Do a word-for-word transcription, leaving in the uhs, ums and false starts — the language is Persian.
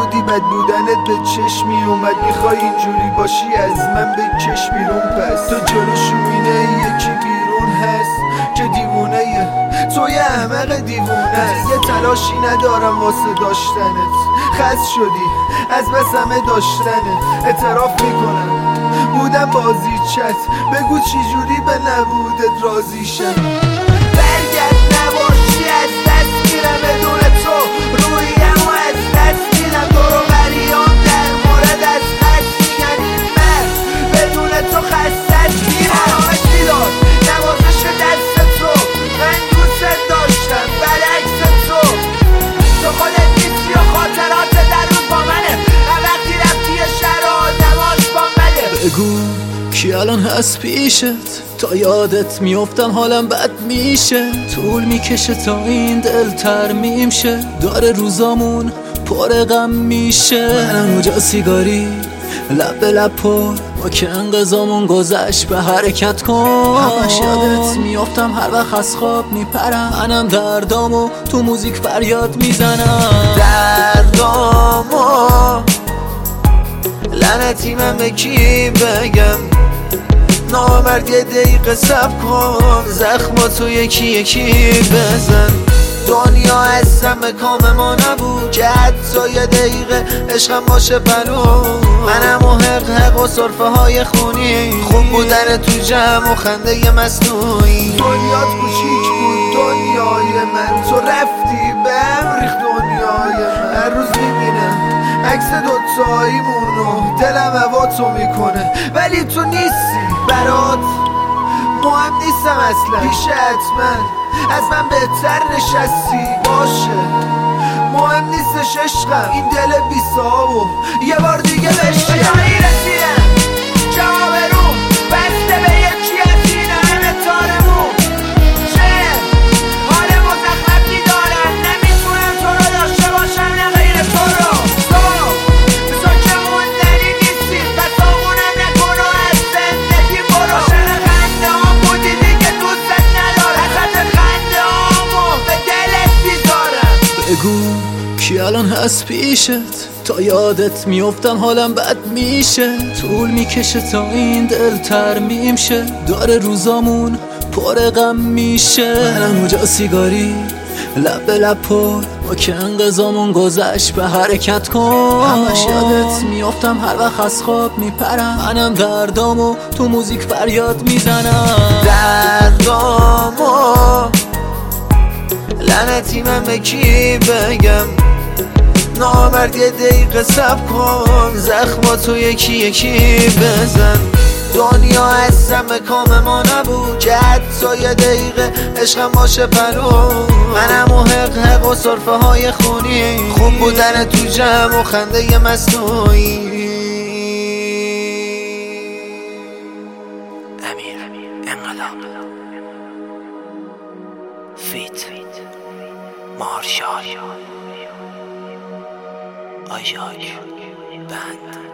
بودی بد بودنت به چشمی اومد، میخوای اینجوری باشی از من به چشم بیرون. پس تو جلو شوینه یکی بیرون هست که دیوونه یه تو یه احمق دیوونه. یه تلاشی ندارم واسه داشتنت، خست شدی از بس همه داشتنت. اعتراف میکنم بودم بازی چت، بگو چی جوری به نبودت راضی شم. برگرد نباشی از دست میرم بدون تو، رویم و از دست میرم. دورو بریام در مورد از هست میگن این مرد بدون تو خستت میرم. آمش میداد نوازش دست تو، من دوست داشتم برعکس تو. تو خودت نیستی و خاطرات در روز با منه، وقتی رفتی شهر آدماش با منه. بگو کی الان هست پیشت، تا یادت میافتم حالم بد میشه. طول میکشه تا این دل ترمیم شه، داره روزامون پر غم میشه. منم اونجا سیگاری لب به لب پر، با که انقضامون گذشت به حرکت کن. همش یادت میافتم هر وقت از خواب میپرم، منم دردامو تو موزیک فریاد میزنم. دردامو لعنتی من به کی بگم، نامرد یه دقیقه سب کن، زخماتو یکی یکی بزن. دنیا اصلا به کام ما نبود که حتی یه دقیقه عشقم باشه پنو. منم و حق حق و صرفه های خونی، خوب بودن تو جمع و خنده ی مصنوعی. دنیات کوچیک بود دنیای من، تو رفتی بهم ریخت دنیای من. هر روز میبینم عکس دوتاییمونو، دلم هوا تو میکنه ولی تو نیستی. برات مهم نیستم اصلا، پیش حتما از من بهتر نشستی. باشه مهم نیستش عشقم، این دل بی صاحب و یه بار دیگه بشیم. جایی رسیدم جواب رو بسته به یکی از این همه تارمون. چه حال مزخرفی دارم، نمیتونم تو رو داشته باشم نه غیر تو رو. تو تو که موندنی نیستی، پس آمونم نکن و از زندگی برو. عاشق خنده هم بودی دیگه دوستت ندارم، حسرت خنده همو به دلت بیزارم. بگو کی الان هست پیشت، تا یادت میافتم حالم بد میشه. طول میکشه تا این دل ترمیم شه، داره روزامون پر غم میشه. منم اونجا سیگاری لب به لب پر، با که انقضامون گذشت به حرکت کن. همش یادت میافتم هر وقت از خواب میپرم، منم دردامو تو موزیک فریاد میزنم. دردامو لعنتی من به کی بگم، نامرد یه دقیقه سب کن، زخماتو یکی یکی بزن. دنیا اصلا به کام ما نبود که حتی یه دقیقه عشقم باشه پنو. منم و حق حق و صرفه های خونی، خوب بودن تو جمع و خنده ی مصنوعی. امیر انقلاب فیت مارشال آیاک بند.